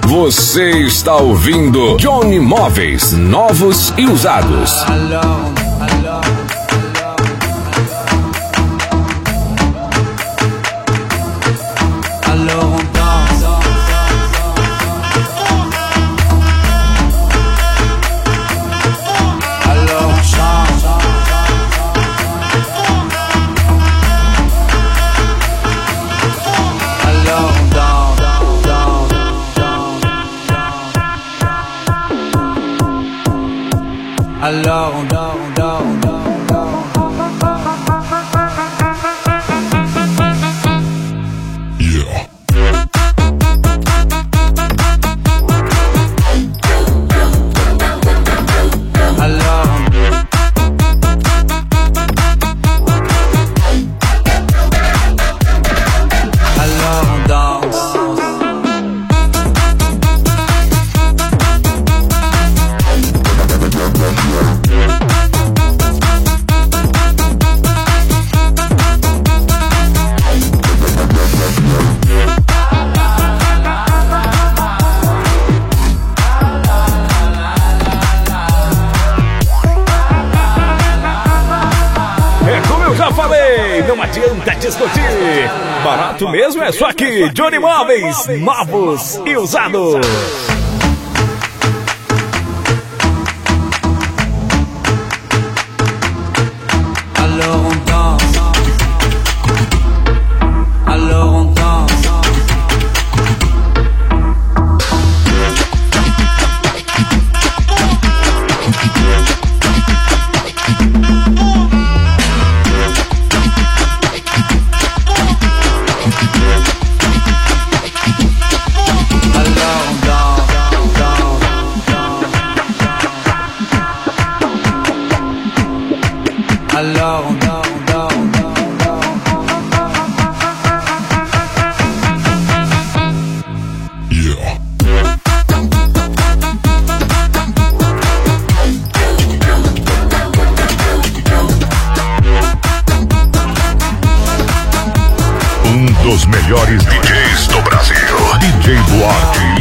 Você está ouvindo Johnny Móveis, novos e usados. Alors on dort, on dort, on dort, on dort. Yeah. Alors on danse. Já falei, não adianta discutir. Barato mesmo é só aqui, Johnny Móveis, novos e usados. Alors on danse. Alors on danse. Alors on dort, on dort, on dort, on dort. Yeah. Dos melhores DJs do Brasil, DJ Duarte